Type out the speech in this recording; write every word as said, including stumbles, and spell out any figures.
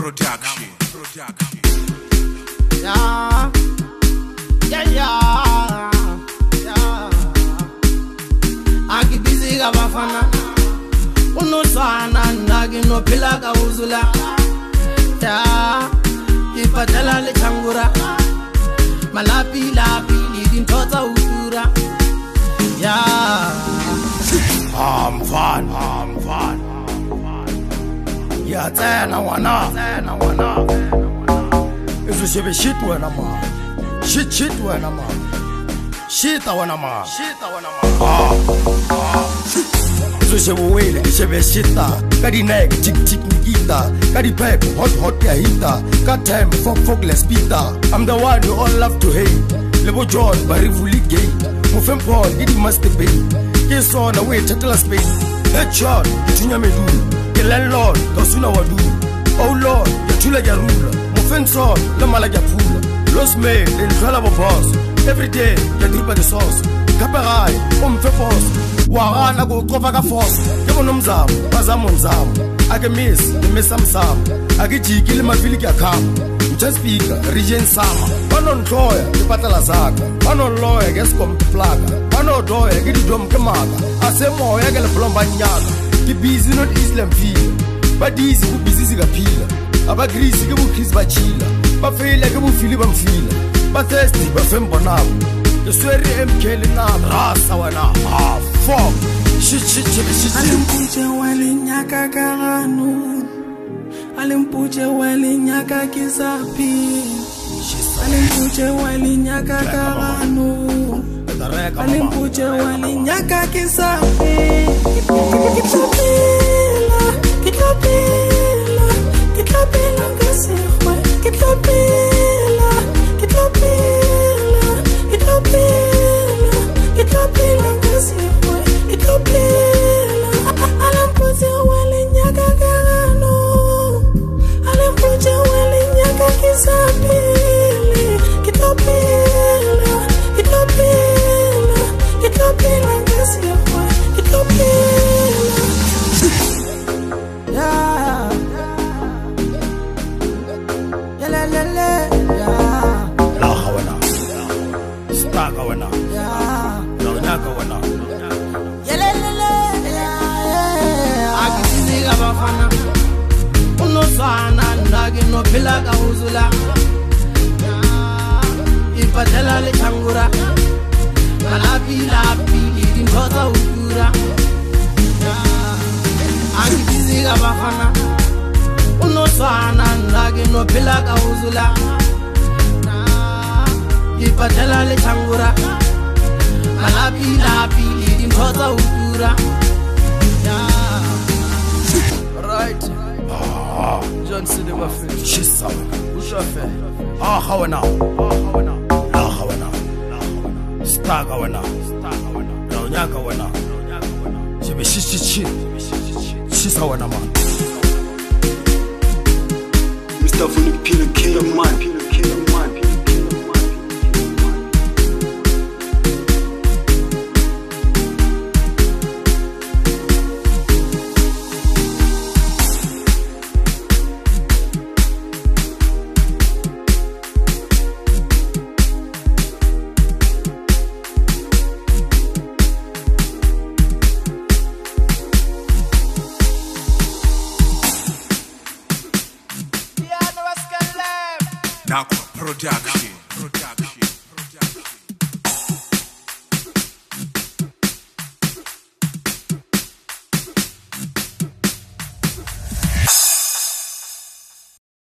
Production. Production. Yeah, yeah, yeah, yeah. Aki busy gabafana, uno sana nagi no pilaga uzula. Yeah, ipatela le changura, malapi lapi lidin tota udura. Yeah, I'm fun, I'm fun. Yeah, tena wana, tena wana. If you say shit wana ma, shit shit wana ma, shit wana ma, shit wana ma. Ah, ah. If you say wele, if you say shita, kadi neck, tick tick nikita, kadi pep, hot hot ya hita, got time, fuck fuck let's pita. I'm the one you all love to hate. Lebo John, barivuli gay, mufem Paul, it must be. Kiss on away, tatala Spain. Headshot, tunya medu. The landlord, Kasuna Wadu. Oh Lord, the Tula Yarula. Mufenson, the Malagapula. Lost mail, then Kalaba boss. Every day, the drip the sauce. Kaparai, Umfepos. Warana go Kovaga Force. Yamonumzam, Bazamonzam. I can miss, the miss some Sam. I get G, Kilimafilika Kam. Just speaker, Regent Sama. One on lawyer, the Patala Saga. One on lawyer, gets come to Plaga. One on lawyer, get the drum Kamaga. I say more, I get a Plombanyaga. The busy not Islam feel, but these who busy a pillar. About greasy, you will kiss by chilla. But fail like a Philip and feel. But thirsty, but Fembonab. The sweary M. Kelly now, Rasawana. Ah, fuck. Shit, shit, shit, shit. Alimpuche wali nyaka karanu. Alimpuche wali nyaka kisapi. Alimpuche wali nyaka karanu. Alimpuche wali nyaka kisapi. Kitapila, kitapila, kitapila ngasihwe. Kitapila, kitapila, kitapila, kitapila ngasihwe. Kitapila, alimpuche wali nyaka karanu. Alimpuche wali nyaka kisapi. Kitapila, kitapila, kitapila ngasihwe. Kitapila. yeah, yeah, la la la, yeah, La Hawana. Staka wana. yeah. Launaka wana. Akisiga bafana uno sana ndagi no pilaga uzula. Ipatela le changura malapi lapi lidin tota udura. Akisiga bafana uno sana ndagi no pilaga uzula. Ipatela le changura malapi lapi lidin tota udura. Right. Ah, John Cinema Film. she's someone. Ushafe. Ah, Hawana. Ah, Hawana. La Hawana. La Hawana. Staka wana. Staka wana. Launaka wana. Shebe shit shit shit. She's Hawana man. Mister Philip Peter Killer Man, Peter Killer Man, Peter Killer Man. Production.